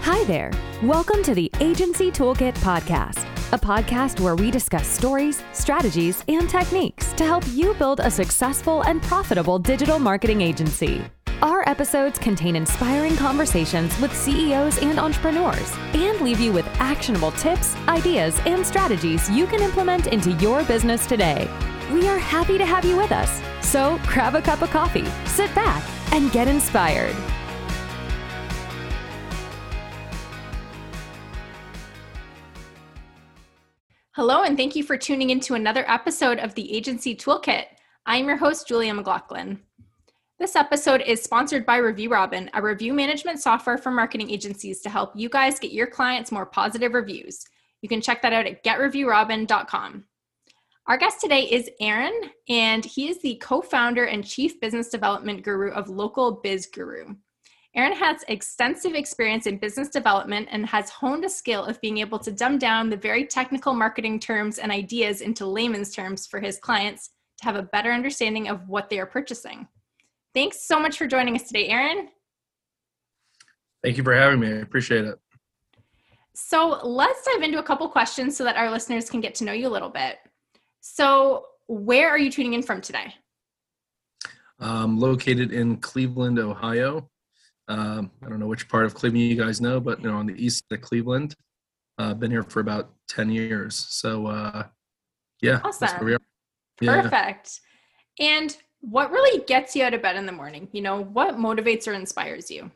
Hi there. Welcome to the Agency Toolkit Podcast, a podcast where we discuss stories, strategies, and techniques to help you build a successful and profitable digital marketing agency. Our episodes contain inspiring conversations with CEOs and entrepreneurs and leave you with actionable tips, ideas, and strategies you can implement into your business today. We are happy to have you with us. So grab a cup of coffee, sit back, and get inspired. Hello, and thank you for tuning into another episode of the Agency Toolkit. I'm your host, Julia McLaughlin. This episode is sponsored by Review Robin, a review management software for marketing agencies to help you guys get your clients more positive reviews. You can check that out at getreviewrobin.com. Our guest today is Aaron, and he is the co-founder and chief business development guru of Local Biz Guru. Aaron has extensive experience in business development and has honed a skill of being able to dumb down the very technical marketing terms and ideas into layman's terms for his clients to have a better understanding of what they are purchasing. Thanks so much for joining us today, Aaron. Thank you for having me. I appreciate it. So let's dive into a couple questions so that our listeners can get to know you a little bit. So where are you tuning in from today? I'm located in Cleveland, Ohio. I don't know which part of Cleveland you guys know, but on the east side of Cleveland. I've been here for about 10 years. So yeah. Awesome. That's where we are. Yeah. Perfect. And what really gets you out of bed in the morning? What motivates or inspires you?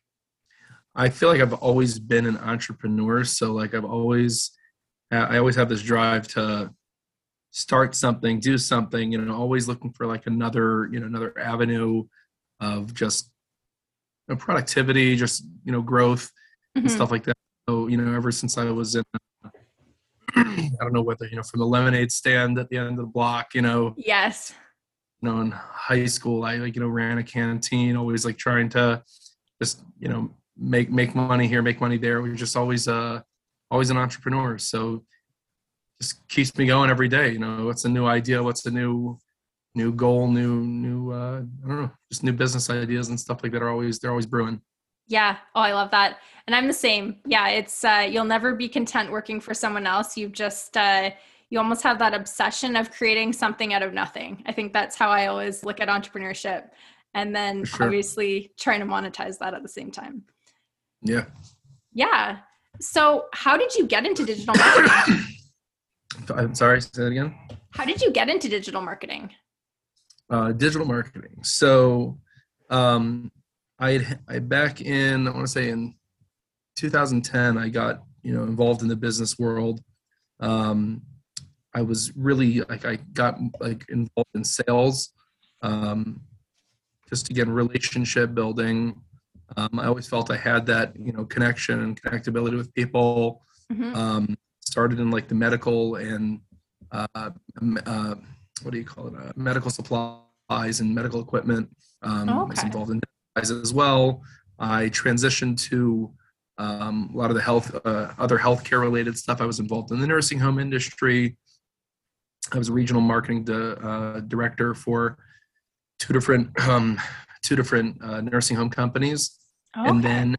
I feel like I've always been an entrepreneur. So I always have this drive to start something, do something, always looking for another avenue of just productivity, just, growth and stuff like that. So, ever since I was in, I don't know whether, from the lemonade stand at the end of the block, Yes. In high school, I ran a canteen, always trying to just, make money here, make money there. We were just always an entrepreneur. So just keeps me going every day. What's a new idea? What's a new goal, new I don't know, just new business ideas and stuff like that they're always brewing. Yeah. Oh, I love that. And I'm the same. Yeah. It's, you'll never be content working for someone else. You've just, you almost have that obsession of creating something out of nothing. I think that's how I always look at entrepreneurship. And then obviously trying to monetize that at the same time. Yeah. Yeah. So how did you get into digital marketing? I'm sorry, say that again. How did you get into digital marketing? Digital marketing. So I back in, I want to say in 2010, I got, involved in the business world. I was really I got involved in sales, just again, relationship building. I always felt I had that, connection and connectability with people. Started in the medical and what do you call it? Medical supplies and medical equipment. I was involved in that as well. I transitioned to a lot of the other healthcare related stuff. I was involved in the nursing home industry. I was a regional marketing director for two different nursing home companies. Okay. And then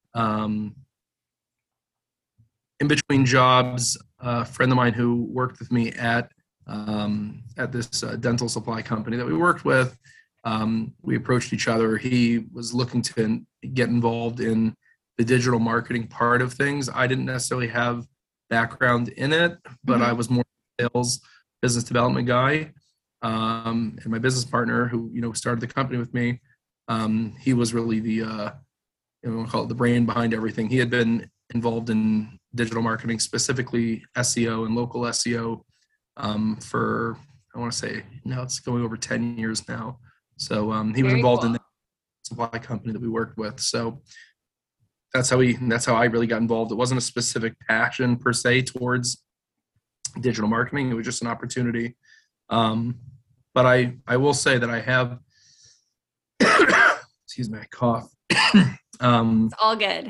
in between jobs, a friend of mine who worked with me at this dental supply company that we worked with, we approached each other. He was looking to get involved in the digital marketing part of things. I didn't necessarily have background in it, but I was more sales, business development guy. And my business partner who, started the company with me, he was really the, we'll call it the brain behind everything. He had been involved in digital marketing, specifically SEO and local SEO, for, I want to say, now it's going over 10 years now. So he was involved in the supply company that we worked with. So that's how I really got involved. It wasn't a specific passion per se towards digital marketing. It was just an opportunity. But I will say that I have, excuse me, I cough. It's all good.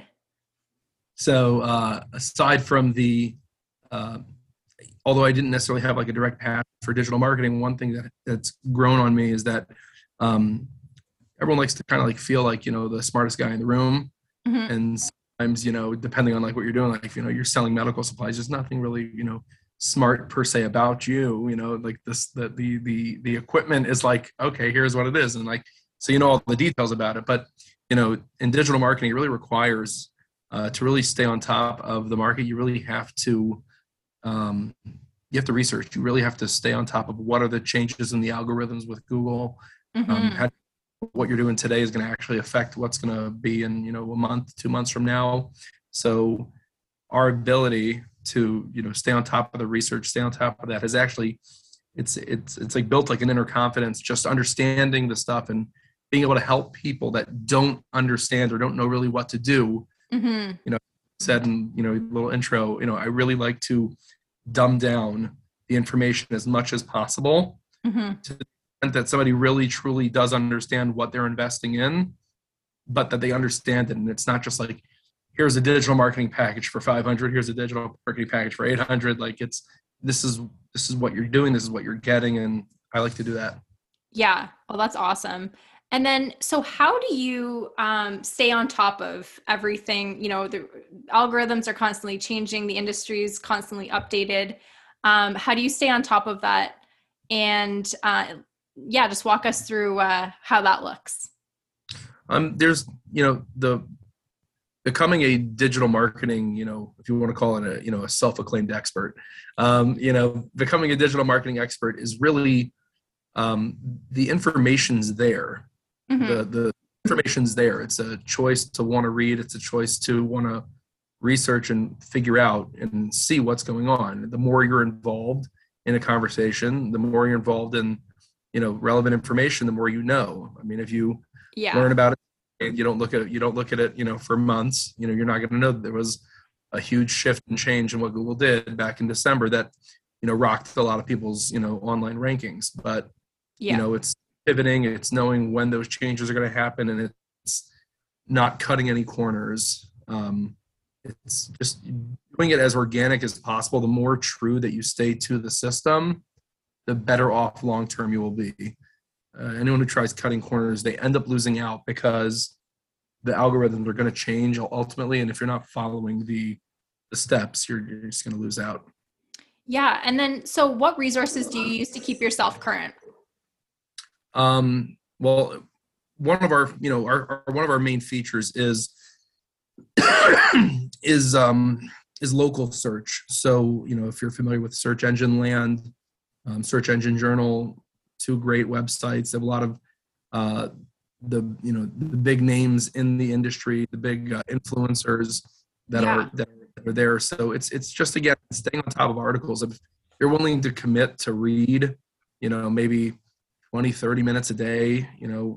So aside from although I didn't necessarily have a direct passion for digital marketing, one thing that's grown on me is that everyone likes to kind of feel the smartest guy in the room. And sometimes, depending on like what you're doing, like, you're selling medical supplies, there's nothing really, smart per se about you, like this, the equipment is like, okay, here's what it is. And like, so, all the details about it. But, in digital marketing, it really requires to really stay on top of the market. You really have to, research. You really have to stay on top of what are the changes in the algorithms with Google. What you're doing today is going to actually affect what's going to be in, a month, 2 months from now. So our ability to, stay on top of the research, stay on top of that is actually, it's like built like an inner confidence, just understanding the stuff and being able to help people that don't understand or don't know really what to do. Said in, little intro, I really like to dumb down the information as much as possible to the extent that somebody really truly does understand what they're investing in, but that they understand it. And it's not just like, here's a digital marketing package for 500, here's a digital marketing package for 800. Like this is what you're doing, this is what you're getting. And I like to do that. Yeah. Well, that's awesome. And then, so how do you stay on top of everything? The algorithms are constantly changing, the industry is constantly updated. How do you stay on top of that? And just walk us through how that looks. There's, the becoming a digital marketing, if you want to call it a self-acclaimed expert, becoming a digital marketing expert is really, the information's there. The information's there. It's a choice to want to read. It's a choice to want to research and figure out and see what's going on. The more you're involved in a conversation, the more you're involved in, relevant information, the more you know. I mean, if you learn about it and you don't look at it, for months, you're not going to know that there was a huge shift and change in what Google did back in December that, rocked a lot of people's, online rankings. But, it's pivoting, it's knowing when those changes are going to happen, and it's not cutting any corners. It's just doing it as organic as possible. The more true that you stay to the system, the better off long-term you will be. Anyone who tries cutting corners, they end up losing out because the algorithms are going to change ultimately. And if you're not following the steps, you're just going to lose out. Yeah. And then, so what resources do you use to keep yourself current? Well, one of our, one of our main features is local search. So, if you're familiar with Search Engine Land, Search Engine Journal, two great websites. They have a lot of the big names in the industry, the big influencers that are there. So it's just, again, staying on top of articles. If you're willing to commit to read, maybe 20, 30 minutes a day,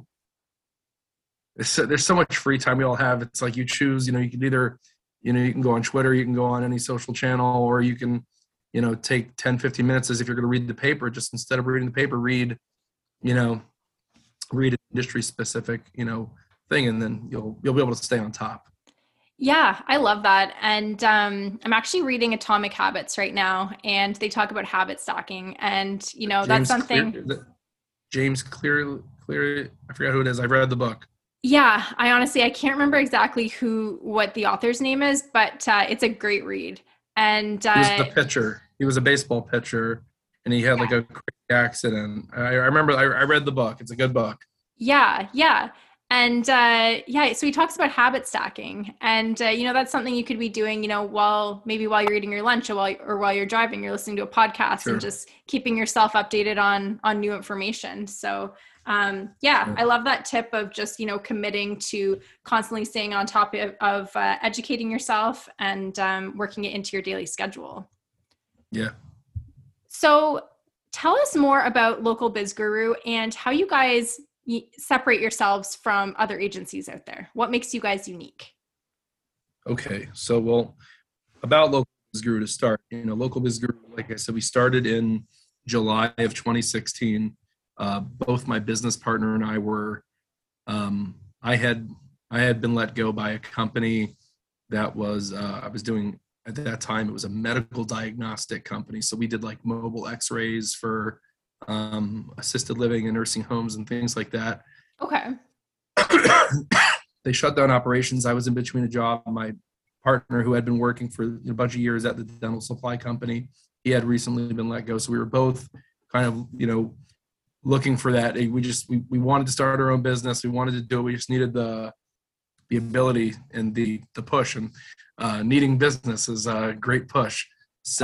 there's so much free time we all have. It's like you choose, you can either, you can go on Twitter, you can go on any social channel, or you can, take 10, 15 minutes as if you're going to read the paper. Just instead of reading the paper, read an industry specific, thing, and then you'll be able to stay on top. Yeah, I love that. And I'm actually reading Atomic Habits right now, and they talk about habit stacking. And, that's something. James Clear, I forgot who it is. I've read the book. Yeah, I can't remember exactly what the author's name is, but it's a great read. And he was the pitcher. He was a baseball pitcher, and he had like a crazy accident. I remember. I read the book. It's a good book. Yeah. And so he talks about habit stacking, and that's something you could be doing, while you're eating your lunch or while you're driving, you're listening to a podcast. Sure. And just keeping yourself updated on new information. So I love that tip of just, committing to constantly staying on top of educating yourself and working it into your daily schedule. Yeah. So tell us more about Local Biz Guru and how you guys separate yourselves from other agencies out there. What makes you guys unique? Okay. So, about Local Biz Guru to start, Local Biz Guru, like I said, we started in July of 2016. Both my business partner and I were, I had been let go by a company that was, I was doing, at that time, it was a medical diagnostic company. So we did like mobile x-rays for assisted living and nursing homes and things like that. Okay. They shut down operations. I was in between a job. My partner who had been working for a bunch of years at the dental supply company. He had recently been let go. So we were both kind of, looking for that. We wanted to start our own business. We wanted to do it. We just needed the ability and the push, and needing business is a great push. So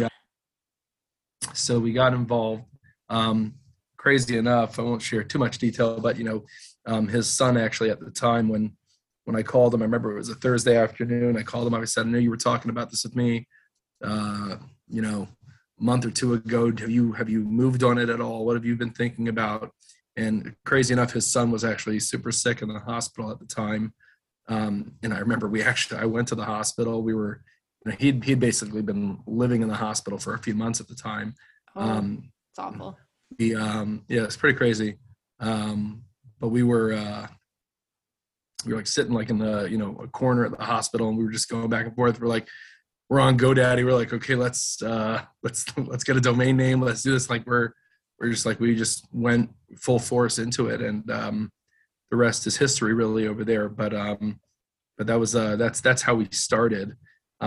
we got involved. Crazy enough, I won't share too much detail, but his son actually at the time when I called him, I remember it was a Thursday afternoon. I called him up. I said, I know you were talking about this with me, a month or two ago. Have you moved on it at all? What have you been thinking about? And crazy enough, his son was actually super sick in the hospital at the time. And I remember I went to the hospital. We were, he'd basically been living in the hospital for a few months at the time. It's awful. It's pretty crazy. But we were like sitting like in the, a corner at the hospital, and we were just going back and forth. We're on GoDaddy. We're like, okay, let's get a domain name. Let's do this. Like we're just like, we just went full force into it. And, the rest is history really over there. But that was, that's how we started.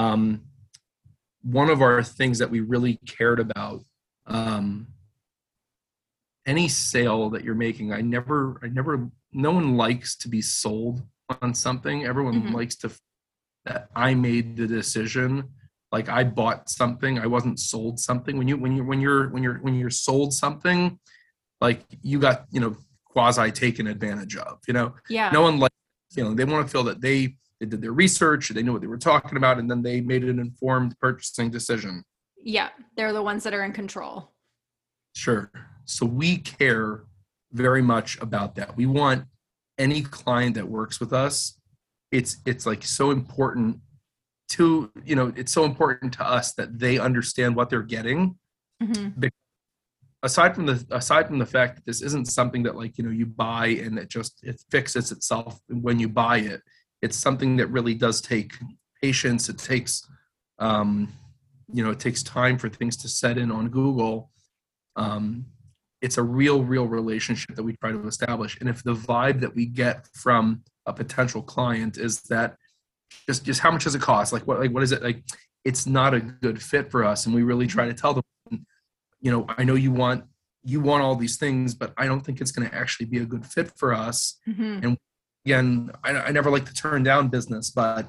One of our things that we really cared about, any sale that you're making, no one likes to be sold on something. Everyone likes that I made the decision. Like I bought something, I wasn't sold something. When you're sold something, like you got, quasi taken advantage of, Yeah. No one likes feeling. They want to feel that they did their research, they knew what they were talking about, and then they made an informed purchasing decision. Yeah. They're the ones that are in control. Sure. So we care very much about that. We want any client that works with us, it's like so important to, it's so important to us that they understand what they're getting. Because aside from the fact that this isn't something that you buy and it fixes itself when you buy it. It's something that really does take patience. It takes, it takes time for things to set in on Google. It's a real relationship that we try to establish. And if the vibe that we get from a potential client is that just how much does it cost? What is it? Like, it's not a good fit for us. And we really try to tell them, I know you want all these things, but I don't think it's going to actually be a good fit for us. And again, I never like to turn down business, but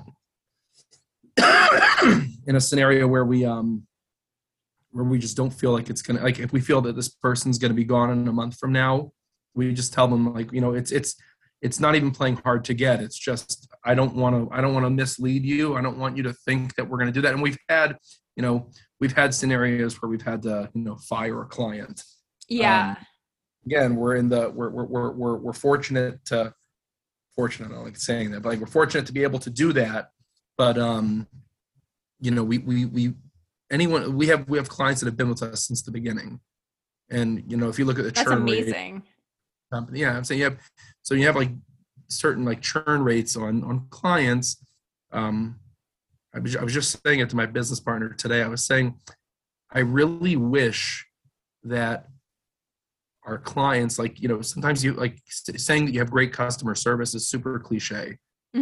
in a scenario where we just don't feel like it's gonna, if we feel that this person's gonna be gone in a month from now, we just tell them it's not even playing hard to get. It's just I don't want to mislead you. I don't want you to think that we're gonna do that. And we've had scenarios where we've had to fire a client. Yeah. Again, we're fortunate. I don't like saying that, but we're fortunate to be able to do that. But we have clients that have been with us since the beginning, and if you look at the churn rate, that's amazing. I'm saying you have like certain like churn rates on clients. I was just saying it to my business partner today. I was saying, I really wish that our clients, sometimes you saying that you have great customer service is super cliche.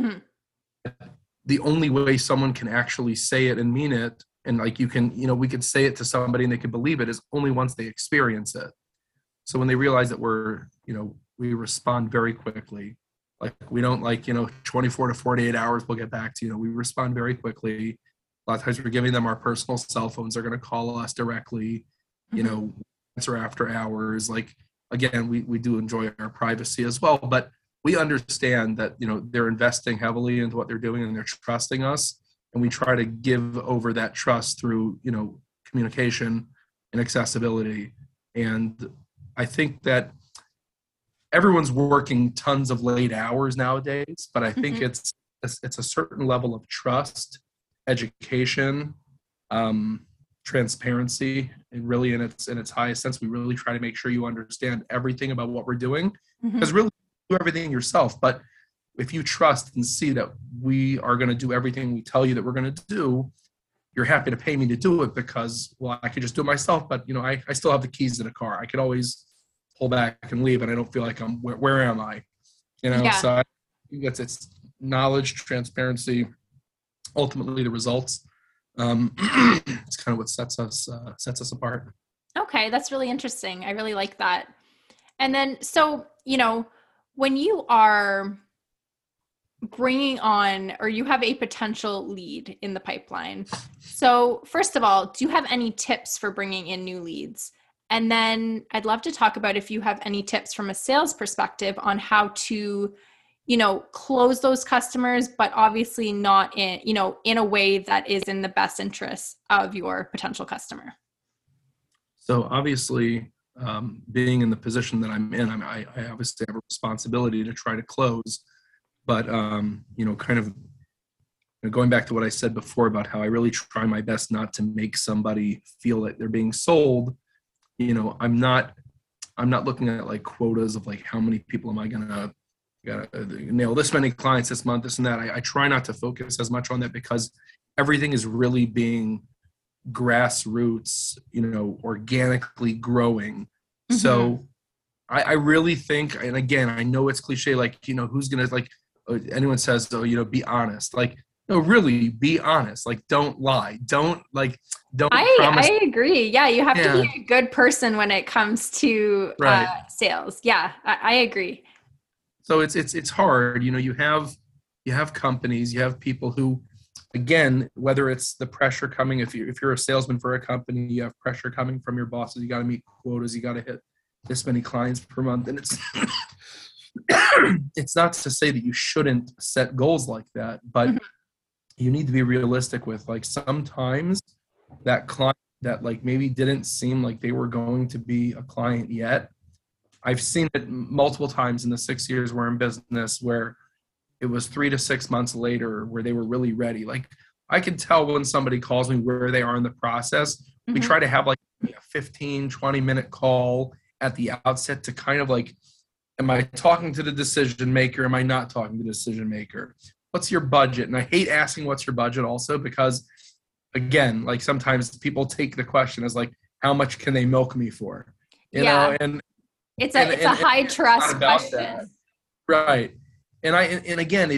The only way someone can actually say it and mean it, and we could say it to somebody and they could believe it, is only once they experience it. So when they realize that we respond very quickly, we don't 24 to 48 hours, we'll get back to you. We respond very quickly. A lot of times we're giving them our personal cell phones. They're going to call us directly, answer after hours. Again, we do enjoy our privacy as well, but we understand that, they're investing heavily into what they're doing and they're trusting us. And we try to give over that trust through, communication and accessibility. And I think that everyone's working tons of late hours nowadays, but I think it's a certain level of trust, education, transparency, and really in its highest sense, we really try to make sure you understand everything about what we're doing, because really you do everything yourself. But if you trust and see that we are going to do everything we tell you that we're going to do, you're happy to pay me to do it because, well, I could just do it myself, but I still have the keys to the car. I could always pull back and leave, and I don't feel like where am I? So I think it's knowledge, transparency, ultimately the results. It's kind of what sets us apart. Okay, that's really interesting. I really like that. And then, so, when you are bringing on, or you have a potential lead in the pipeline, so first of all, do you have any tips for bringing in new leads? And then I'd love to talk about if you have any tips from a sales perspective on how to, close those customers, but obviously not in a way that is in the best interest of your potential customer. So obviously, being in the position that I'm in, I obviously have a responsibility to try to close, but kind of going back to what I said before about how I really try my best not to make somebody feel that they're being sold. I'm not looking at like quotas of like how many people am I gonna nail this many clients this month, this and that. I try not to focus as much on that because everything is really being grassroots, organically growing. Mm-hmm. So I really think, and again, I know it's cliche, like, who's going to, like, anyone says, oh, be honest. Like, no, really be honest. Like, don't lie. Don't promise. I agree. Yeah. You have to be a good person when it comes to sales. Yeah, I agree. So it's hard. You have companies, you have people who, again, whether it's the pressure coming, if you're a salesman for a company, you have pressure coming from your bosses. You got to meet quotas. You got to hit this many clients per month. And it's not to say that you shouldn't set goals like that, but you need to be realistic with, like, sometimes that client that like maybe didn't seem like they were going to be a client yet. I've seen it multiple times in the 6 years we're in business where it was 3 to 6 months later where they were really ready. Like, I can tell when somebody calls me where they are in the process. Mm-hmm. We try to have like a 15, 20-minute call at the outset to kind of like, am I talking to the decision maker? Am I not talking to the decision maker? What's your budget? And I hate asking what's your budget also because, again, like sometimes people take the question as like, how much can they milk me for? You know, and it's a high trust question. That. Right. And again,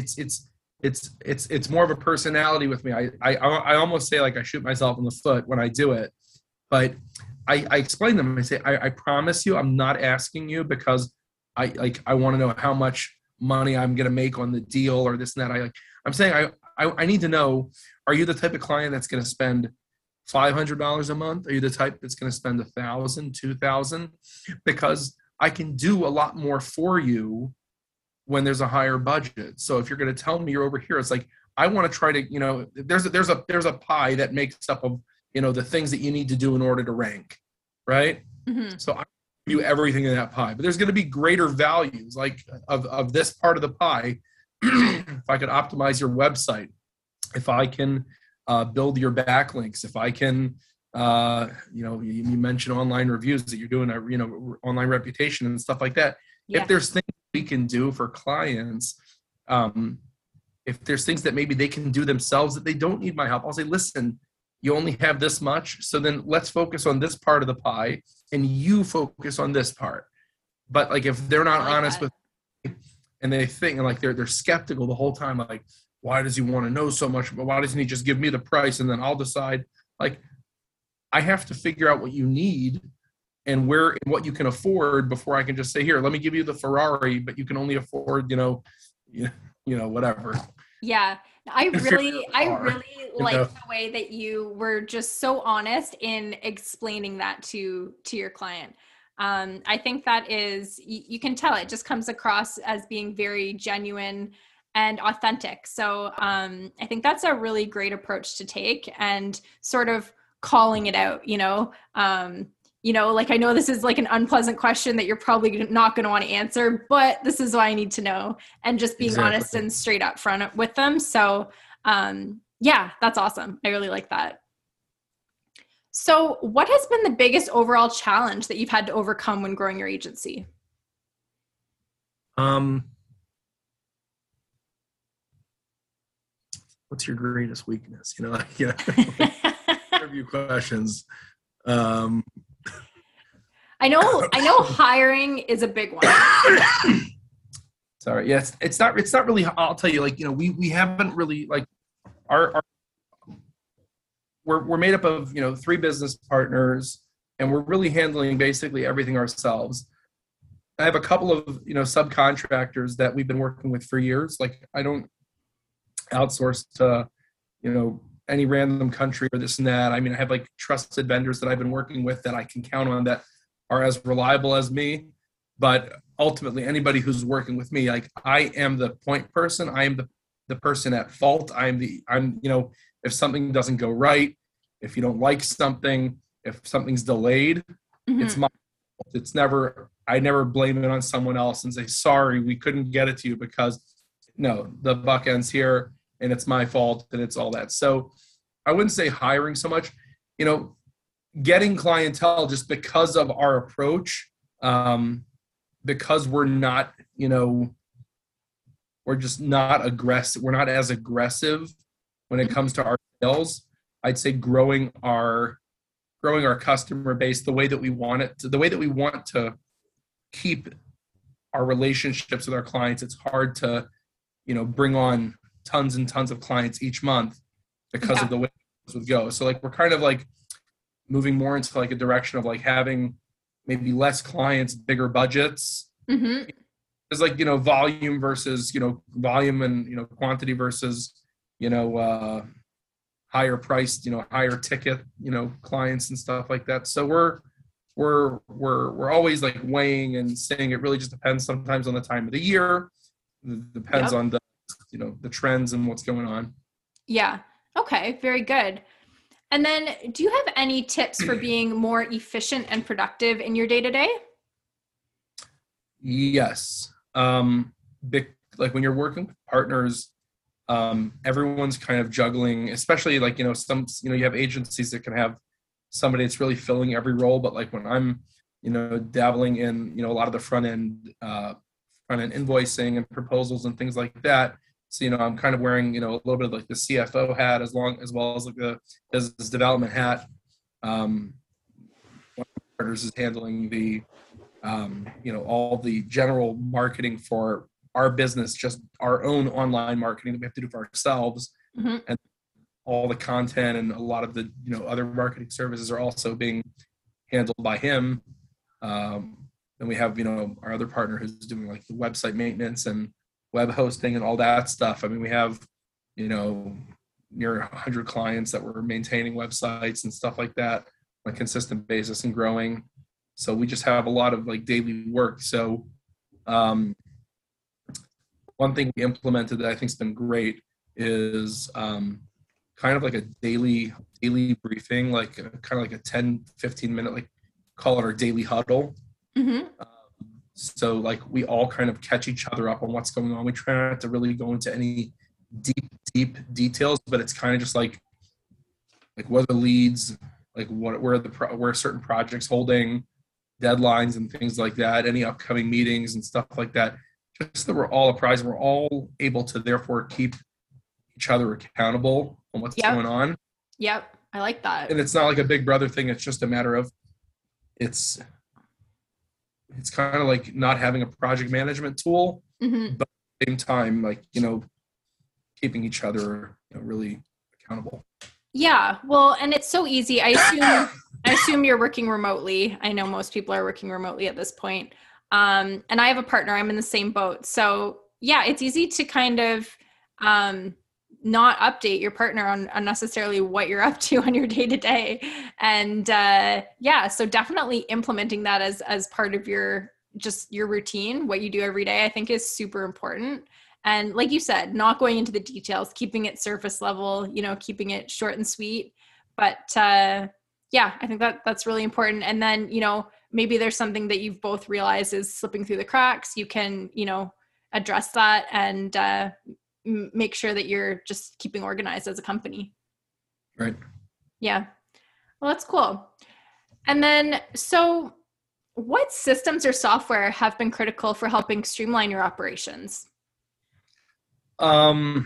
it's more of a personality with me. I almost say like I shoot myself in the foot when I do it, but I explain to them. I say, I promise you, I'm not asking you because I want to know how much money I'm going to make on the deal or this and that. I'm saying I need to know, are you the type of client that's going to spend $500 a month? Are you the type that's going to spend $1,000, $2,000? Because I can do a lot more for you when there's a higher budget. So if you're going to tell me you're over here, it's like, I want to try to, there's a pie that makes up of, the things that you need to do in order to rank. Right. Mm-hmm. So I give you everything in that pie, but there's going to be greater values like of this part of the pie. If I could optimize your website, if I can build your backlinks, if I can, you mentioned online reviews that you're doing, online reputation and stuff like that. Yeah. If there's things we can do for clients, if there's things that maybe they can do themselves that they don't need my help, I'll say, listen, you only have this much. So then let's focus on this part of the pie and you focus on this part. But like, if they're not honest with me and they think and like, they're skeptical the whole time, like, why does he want to know so much? But why doesn't he just give me the price and then I'll decide? Like, I have to figure out what you need and where and what you can afford before I can just say, here, let me give you the Ferrari, but you can only afford, whatever. Yeah. I really like the way that you were just so honest in explaining that to your client. I think that is, you can tell it just comes across as being very genuine and authentic. So I think that's a really great approach to take and sort of calling it out, like, I know this is like an unpleasant question that you're probably not going to want to answer, but this is why I need to know, and just being honest and straight up front with them. So that's awesome. I really like that. So what has been the biggest overall challenge that you've had to overcome when growing your agency? What's your greatest weakness? Interview questions. I know hiring is a big one. Sorry. Yes. It's not really, I'll tell you, like, we haven't really, like, our we're made up of, you know, 3 business partners, and we're really handling basically everything ourselves. I have a couple of, you know, subcontractors that we've been working with for years. Like, I don't outsource to, you know, any random country or this and that. I mean, I have like trusted vendors that I've been working with that I can count on, that are as reliable as me. But ultimately, anybody who's working with me, like, I am the point person. I am the person at fault. I'm, you know, if something doesn't go right, if you don't like something, if something's delayed, it's my fault. It's never, I never blame it on someone else and say, sorry, we couldn't get it to you, because no, the buck ends here and it's my fault and it's all that. So I wouldn't say hiring so much, you know, getting clientele just because of our approach, because we're not, you know, we're just not aggressive. We're not as aggressive when it comes to our sales. I'd say growing our customer base the way that we want it to, the way that we want to keep our relationships with our clients. It's hard to, you know, bring on tons and tons of clients each month because of the way this would go. So like, we're kind of like moving more into like a direction of like having maybe less clients, bigger budgets. It's like, you know, volume versus, you know, volume and, you know, quantity versus, you know, higher priced, you know, higher ticket, you know, clients and stuff like that. So we're always like weighing and saying it really just depends sometimes on the time of the year. It depends on the, you know, the trends and what's going on. Yeah. Okay. Very good. And then do you have any tips for being more efficient and productive in your day-to-day? Yes. Like when you're working with partners, everyone's kind of juggling, especially like, you know, you have agencies that can have somebody that's really filling every role. But like when I'm, you know, dabbling in, you know, a lot of the front end invoicing and proposals and things like that. So, you know, I'm kind of wearing, you know, a little bit of like the CFO hat as well as like the business development hat. One of the partners is handling the, you know, all the general marketing for our business, just our own online marketing that we have to do for ourselves. And all the content and a lot of the, you know, other marketing services are also being handled by him. Then we have, you know, our other partner who's doing like the website maintenance and web hosting and all that stuff. I mean, we have, you know, near 100 clients that we're maintaining websites and stuff like that on a consistent basis and growing. So we just have a lot of like daily work. So one thing we implemented that I think's been great is kind of like a daily briefing, like kind of like a 10-15 minute, like call it our daily huddle. So like we all kind of catch each other up on what's going on. We try not to really go into any deep details, but it's kind of just like what are the leads, like where certain projects holding, deadlines and things like that, any upcoming meetings and stuff like that, just that we're all apprised and we're all able to therefore keep each other accountable on what's going on. Yep. I like that. And it's not like a big brother thing. It's just a matter of it's kind of like not having a project management tool, but at the same time, like, you know, keeping each other, you know, really accountable. Yeah. Well, and it's so easy. I assume you're working remotely. I know most people are working remotely at this point. And I have a partner, I'm in the same boat. So yeah, it's easy to kind of, not update your partner on unnecessarily what you're up to on your day to day. And, so definitely implementing that as part of your routine, what you do every day, I think is super important. And like you said, not going into the details, keeping it surface level, you know, keeping it short and sweet. But, I think that's really important. And then, you know, maybe there's something that you've both realized is slipping through the cracks. You can, you know, address that and, make sure that you're just keeping organized as a company. Right. Yeah. Well, that's cool. And then, so what systems or software have been critical for helping streamline your operations? I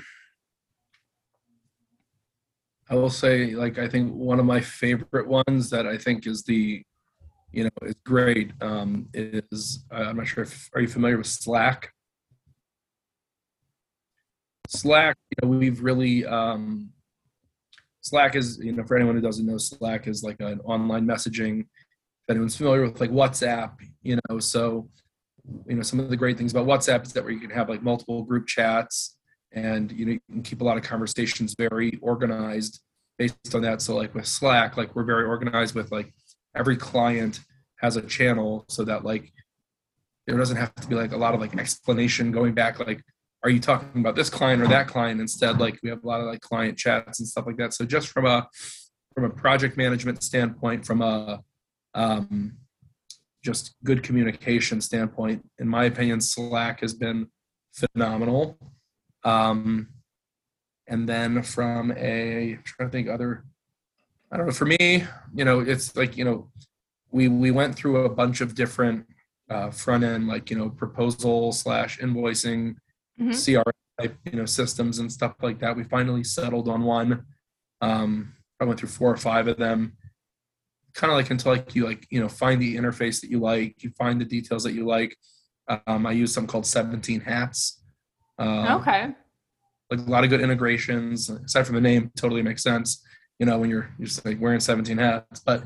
will say, like, I think one of my favorite ones that I think is is great, is, I'm not sure are you familiar with Slack? Slack, we've really, Slack is, for anyone who doesn't know, Slack is like an online messaging. If anyone's familiar with like WhatsApp, so, some of the great things about WhatsApp is that where you can have like multiple group chats and, you can keep a lot of conversations very organized based on that. So like with Slack, like we're very organized with like every client has a channel so that like there doesn't have to be like a lot of like explanation going back, like, are you talking about this client or that client? Instead, like we have a lot of like client chats and stuff like that. So just from a project management standpoint, from a just good communication standpoint, in my opinion, Slack has been phenomenal. And then from I'm trying to think other, I don't know, for me, it's like, we went through a bunch of different front end, like, proposal / invoicing, CRM type, systems and stuff like that. We finally settled on one. I went through 4 or 5 of them, kind of like until like you find the interface that you like, you find the details that you like. I use something called 17 Hats. Okay. Like a lot of good integrations, aside from the name, totally makes sense. When you're just like wearing 17 hats, but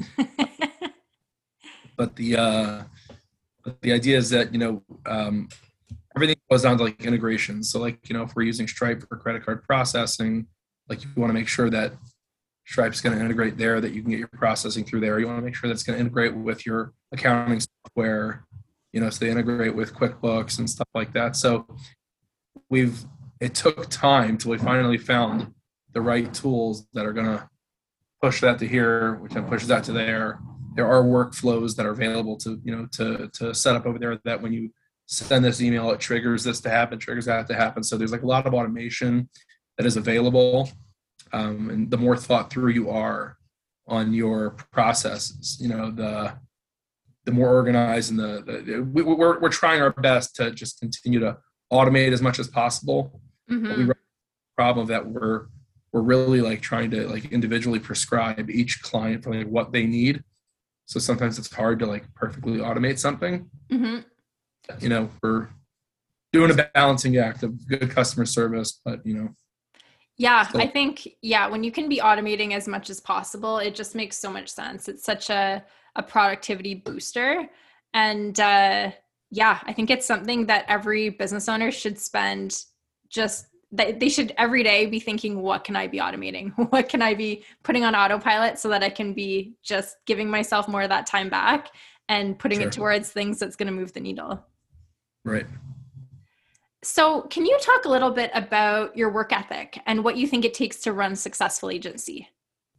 but the idea is that everything goes down to like integrations. So like if we're using Stripe for credit card processing, like you want to make sure that Stripe's going to integrate there, that you can get your processing through there. You want to make sure that's going to integrate with your accounting software, so they integrate with QuickBooks and stuff like that. So it took time till we finally found the right tools that are going to push that to here, which then pushes that to there. There are workflows that are available to set up over there that when you send this email, it triggers this to happen, triggers that to happen. So there's like a lot of automation that is available. And the more thought through you are on your processes, the more organized, and we're trying our best to just continue to automate as much as possible. Mm-hmm. But we run the problem that we're really like trying to like individually prescribe each client for like what they need. So sometimes it's hard to like perfectly automate something. Mm-hmm. We're doing a balancing act of good customer service, but Yeah, still. I think, when you can be automating as much as possible, it just makes so much sense. It's such a productivity booster. And I think it's something that every business owner should spend they should every day be thinking, what can I be automating? What can I be putting on autopilot so that I can be just giving myself more of that time back and putting it towards things that's going to move the needle. Right. So can you talk a little bit about your work ethic and what you think it takes to run a successful agency?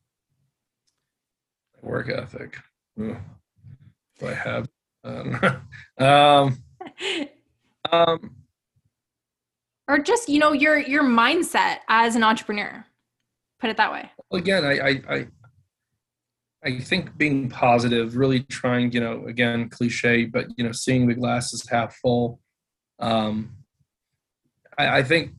Work ethic. Do I have? Or just, your mindset as an entrepreneur, put it that way. Well, again, I think being positive, really trying, again, cliche, but, seeing the glass is half full. I think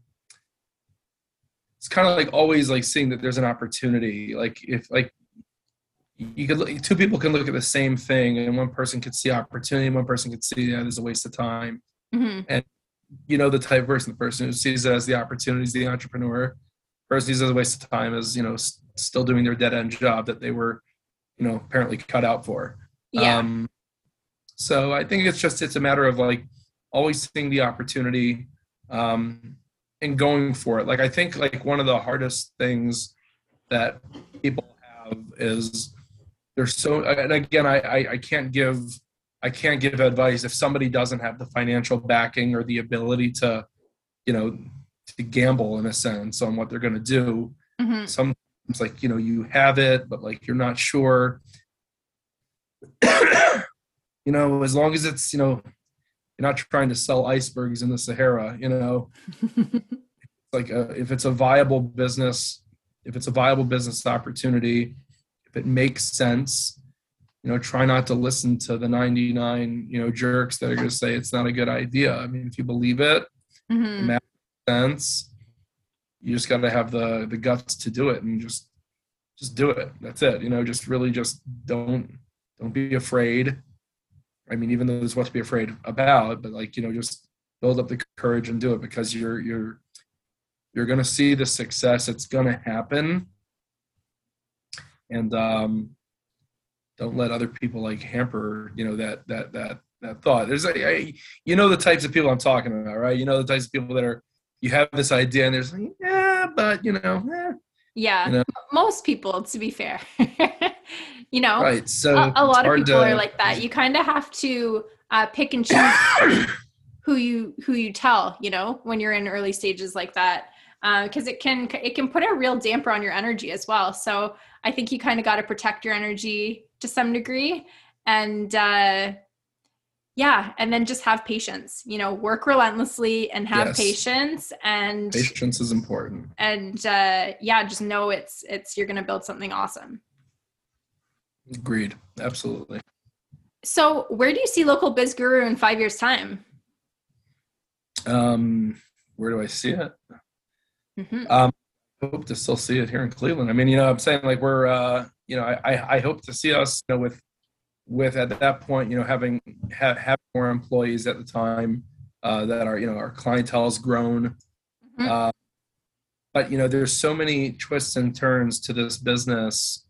it's kind of like always like seeing that there's an opportunity. Like if like you could look, 2 people can look at the same thing and one person could see opportunity, and one person could see, there's a waste of time. Mm-hmm. And the type of person, the person who sees it as the opportunity is the entrepreneur. The person who sees it as a waste of time is, still doing their dead end job that they were, apparently cut out for. Yeah. So I think it's a matter of like always seeing the opportunity, and going for it. Like, I think like one of the hardest things that people have is and again, I can't give advice if somebody doesn't have the financial backing or the ability to, to gamble in a sense on what they're going to do. Mm-hmm. Sometimes like, you have it, but like, you're not sure, as long as it's, you're not trying to sell icebergs in the Sahara, like if it's a viable business opportunity, if it makes sense, try not to listen to the 99, jerks that are going to say it's not a good idea. I mean, if you believe it, mm-hmm. it makes sense. You just got to have the guts to do it and just do it. That's it. Just really just don't be afraid. I mean, even though there's what to be afraid about, but like, just build up the courage and do it, because you're You're going to see the success. It's going to happen. And don't let other people like hamper, that thought. There's the types of people I'm talking about, right? You know, the types of people that you have this idea and there's like, yeah, but Yeah. Most people, to be fair, right. So a lot of people are like that. You kind of have to pick and choose who you tell, when you're in early stages like that. Because it can put a real damper on your energy as well. So I think you kind of got to protect your energy to some degree, and and then just have patience. Work relentlessly and have patience. And patience is important. And just know it's you're going to build something awesome. Agreed. Absolutely. So where do you see Local Biz Guru in 5 years' time? Where do I see it? Mm-hmm. I hope to still see it here in Cleveland. I mean, I'm saying like we're, I hope to see us, with at that point, having more employees at the time, that our clientele has grown. Mm-hmm. But there's so many twists and turns to this business.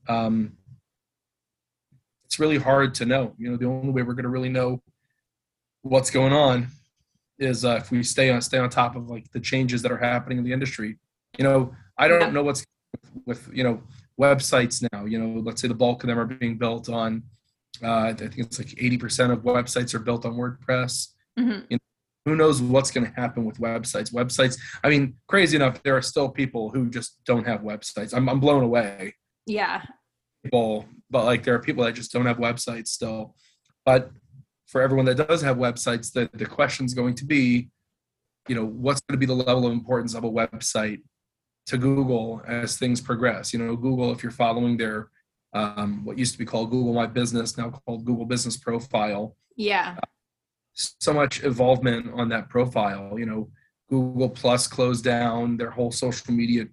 It's really hard to know. The only way we're going to really know what's going on is if we stay on top of like the changes that are happening in the industry. I don't know what's with websites now. Let's say the bulk of them are being built on. I think it's like 80% of websites are built on WordPress. Mm-hmm. Who knows what's going to happen with websites? Websites. I mean, crazy enough, there are still people who just don't have websites. I'm blown away. Yeah. But like there are people that just don't have websites still. But for everyone that does have websites, the question is going to be, what's going to be the level of importance of a website to Google as things progress? Google, if you're following their what used to be called Google My Business, now called Google Business Profile. Yeah. So much involvement on that profile. Google Plus closed down their whole social media,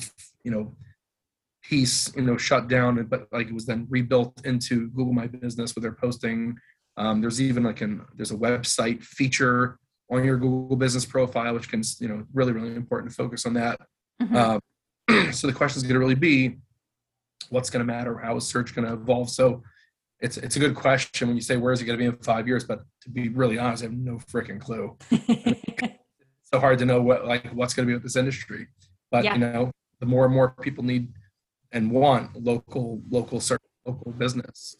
piece, shut down, but like it was then rebuilt into Google My Business with their posting. There's even there's a website feature on your Google Business Profile, which can, really, really important to focus on that. Mm-hmm. So the question is going to really be, what's going to matter? How is search going to evolve? So it's a good question when you say, where is it going to be in 5 years? But to be really honest, I have no freaking clue. It's so hard to know what's going to be with this industry. But, the more and more people need and want local search, local business,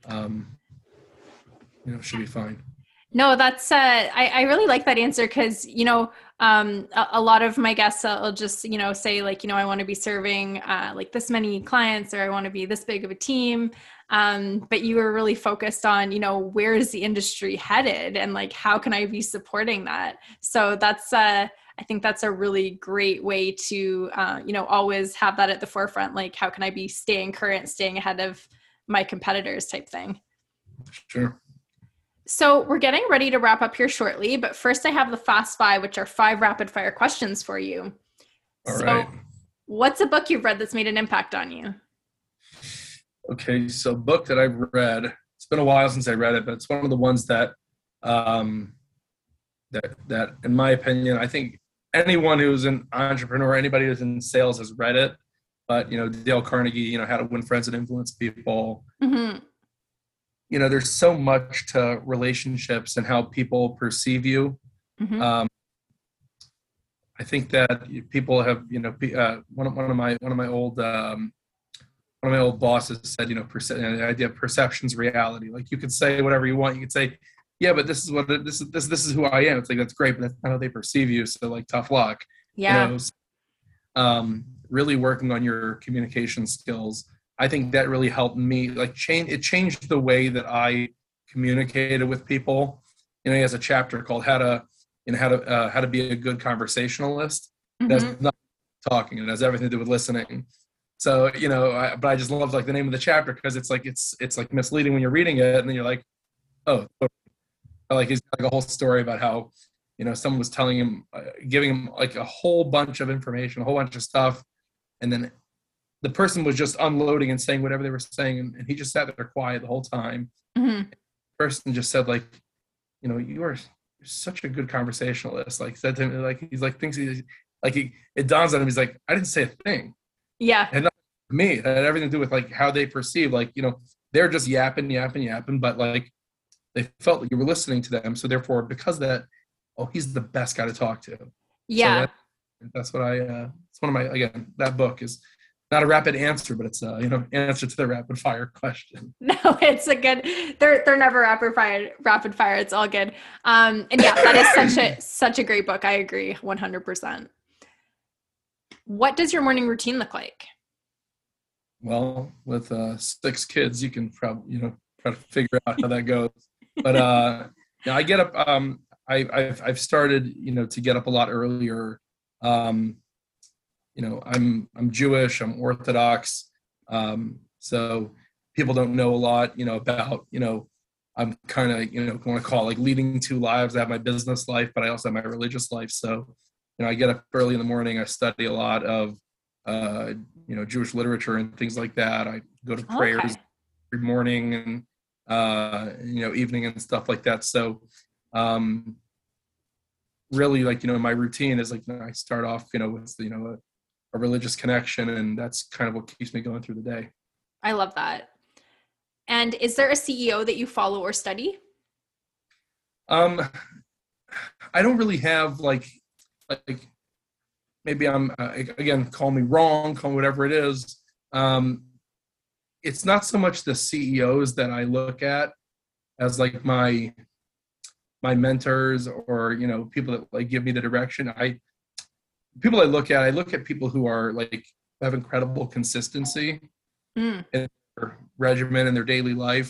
should be fine. No, that's I really like that answer because a lot of my guests will just say like I want to be serving like this many clients, or I want to be this big of a team, but you were really focused on where is the industry headed and like how can I be supporting that. So that's I think that's a really great way to always have that at the forefront, like how can I be staying current, staying ahead of my competitors type thing. Sure. So we're getting ready to wrap up here shortly, but first I have the Fast Five, which are 5 rapid fire questions for you. All right. What's a book you've read that's made an impact on you? Okay, so book that I've read, it's been a while since I read it, but it's one of the ones that that in my opinion, I think anyone who's an entrepreneur, anybody who's in sales has read it. But Dale Carnegie, How to Win Friends and Influence People. Mm-hmm. There's so much to relationships and how people perceive you. Mm-hmm. I think that people have, one of my old bosses said, the idea of perception's reality. Like you could say whatever you want. You could say, yeah, but this is who I am. It's like, that's great, but that's not how they perceive you. So like, tough luck. Yeah. Really working on your communication skills. I think that really helped me. It changed the way that I communicated with people. He has a chapter called how to be a good conversationalist. Mm-hmm. That's not talking. It has everything to do with listening. So, but I just love the name of the chapter because it's like misleading when you're reading it. And then you're like, oh, he's got a whole story about how, someone was telling him, giving him like a whole bunch of information, a whole bunch of stuff. And then the person was just unloading and saying whatever they were saying. And he just sat there quiet the whole time. Mm-hmm. The person just said you're such a good conversationalist. Said to him, he's thinks he's like it dawns on him. He's like, I didn't say a thing. Yeah. And not me. It had everything to do with like how they perceive, like, they're just yapping, but like they felt like you were listening to them. So therefore, because of that, oh, he's the best guy to talk to. Yeah. So that's what it's one of my, again, that book is not a rapid answer, but it's answer to the rapid fire question. No, it's a good, they're never rapid fire. It's all good. And yeah, that is such a great book. I agree 100%. What does your morning routine look like? Well, with 6 kids, you can probably, try to figure out how that goes. But I get up, I've started, to get up a lot earlier. I'm Jewish, I'm Orthodox. So people don't know a lot, about, I'm kind of, want to call it like leading 2 lives. I have my business life, but I also have my religious life. So, I get up early in the morning. I study a lot of, Jewish literature and things like that. I go to prayers every morning and, evening and stuff like that. So, really, like, my routine is like, I start off, with, a religious connection, and that's kind of what keeps me going through the day. I love that. And is there a CEO that you follow or study? I don't really have like maybe I'm again, call me wrong, call me whatever it is. It's not so much the CEOs that I look at as like my mentors or people that like give me the direction. I look at people who are like have incredible consistency in their regimen in their daily life.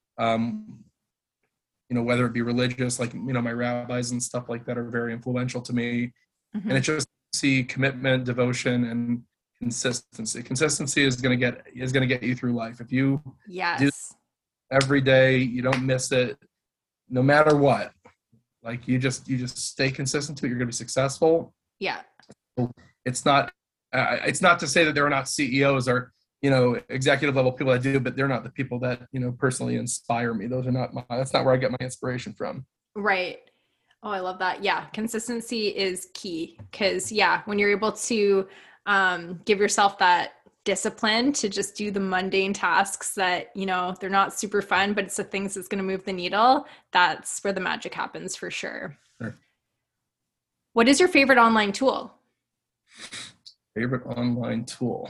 Whether it be religious, like my rabbis and stuff like that are very influential to me. Mm-hmm. And it's just see commitment, devotion, and consistency. Consistency is going to get you through life. If you do every day, you don't miss it, no matter what. Like you just stay consistent to it, you're going to be successful. Yeah. It's not to say that there are not CEOs or executive level people that do, but they're not the people that personally inspire me. Those are not that's not where I get my inspiration from. Right. Oh, I love that. Yeah, consistency is key because when you're able to give yourself that discipline to just do the mundane tasks that they're not super fun, but it's the things that's going to move the needle. That's where the magic happens for sure. Sure. What is your favorite online tool? Favorite online tool?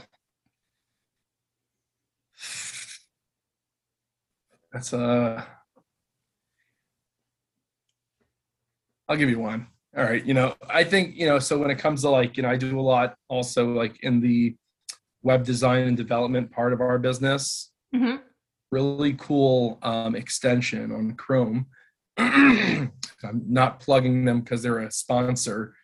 That's I'll give you one. All right. I think, so when it comes to like, I do a lot also like in the web design and development part of our business. Mm-hmm. Really cool extension on Chrome. I'm not plugging them because they're a sponsor.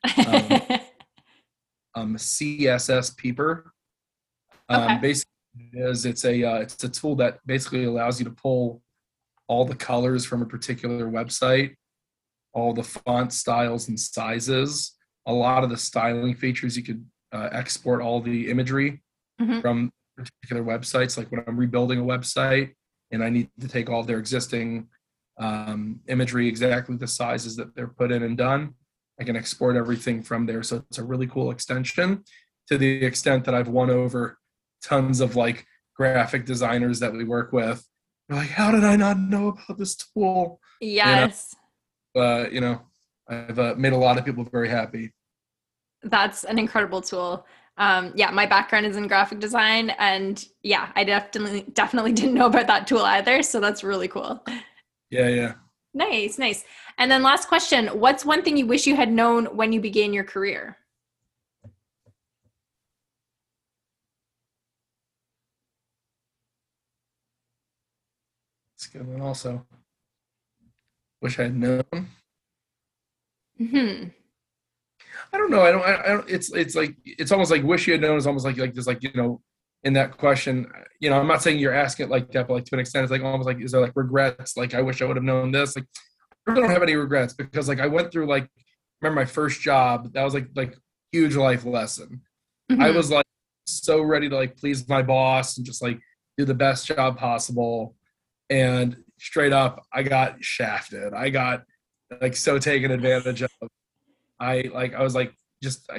CSS Peeper. Basically, it's a tool that basically allows you to pull all the colors from a particular website, all the font styles and sizes, a lot of the styling features. You could export all the imagery from particular websites. Like when I'm rebuilding a website and I need to take all their existing imagery, exactly the sizes that they're put in and done, I can export everything from there. So it's a really cool extension, to the extent that I've won over tons of like graphic designers that we work with. They're like, how did I not know about this tool? Yes. I've made a lot of people very happy. That's an incredible tool. My background is in graphic design, and I definitely didn't know about that tool either. So that's really cool. Yeah. Nice. And then last question, what's one thing you wish you had known when you began your career? That's a good one also. Wish I had known. I don't know. I don't. It's like, it's almost like wish you had known is almost like this, like, in that question, I'm not saying you're asking it like that, but like to an extent, it's like almost like, is there like regrets? Like, I wish I would have known this. Like, I really don't have any regrets, because like I went through, like, remember my first job, that was like huge life lesson. Mm-hmm. I was like so ready to like please my boss and just like do the best job possible. And straight up, I got shafted. I got like so taken advantage of. I was like, just like,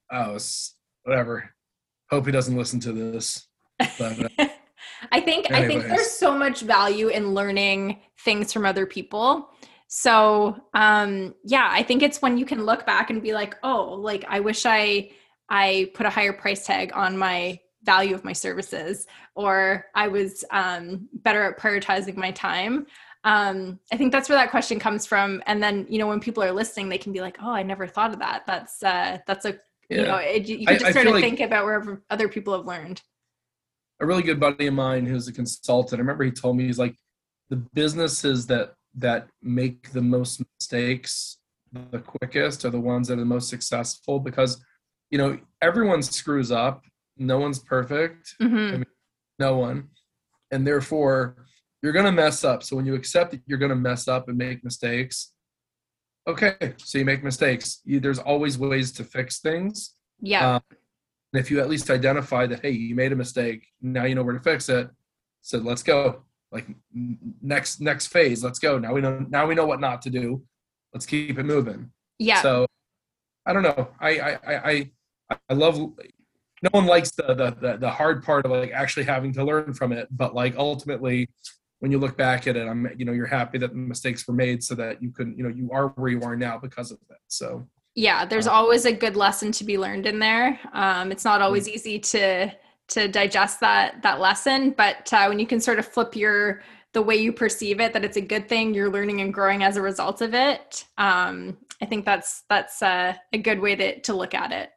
whatever. Hope he doesn't listen to this. But, I think there's so much value in learning things from other people. So, I think it's when you can look back and be like, oh, like I wish I put a higher price tag on my value of my services, or I was better at prioritizing my time. I think that's where that question comes from. And then, when people are listening, they can be like, oh, I never thought of that. That's you can just sort of think about where other people have learned. A really good buddy of mine who's a consultant, I remember he told me, he's like, the businesses that make the most mistakes the quickest are the ones that are the most successful, because, everyone screws up. No one's perfect. Mm-hmm. No one. And therefore, you're going to mess up. So when you accept that you're going to mess up and make mistakes, okay, so you make mistakes. There's always ways to fix things. Yeah. And if you at least identify that, hey, you made a mistake, now you know where to fix it. So let's go. Like next phase, let's go. Now we know what not to do. Let's keep it moving. Yeah. So I don't know. I love. No one likes the hard part of like actually having to learn from it, but like ultimately, when you look back at it, you're happy that the mistakes were made so that you couldn't, you are where you are now because of it. So yeah, there's always a good lesson to be learned in there. It's not always easy to digest that lesson, but when you can sort of flip the way you perceive it, that it's a good thing, you're learning and growing as a result of it. I think that's a good way to look at it.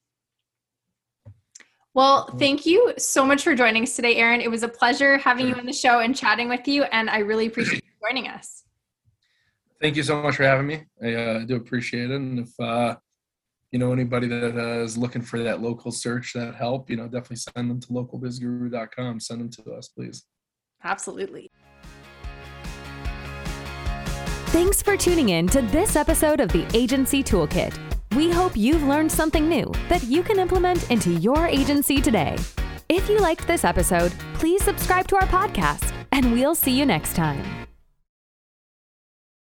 Well, thank you so much for joining us today, Aaron. It was a pleasure having you on the show and chatting with you, and I really appreciate you joining us. Thank you so much for having me. I do appreciate it. And if, anybody that is looking for that local search, that help, definitely send them to localbizguru.com. Send them to us, please. Absolutely. Thanks for tuning in to this episode of the Agency Toolkit. We hope you've learned something new that you can implement into your agency today. If you liked this episode, please subscribe to our podcast, and we'll see you next time.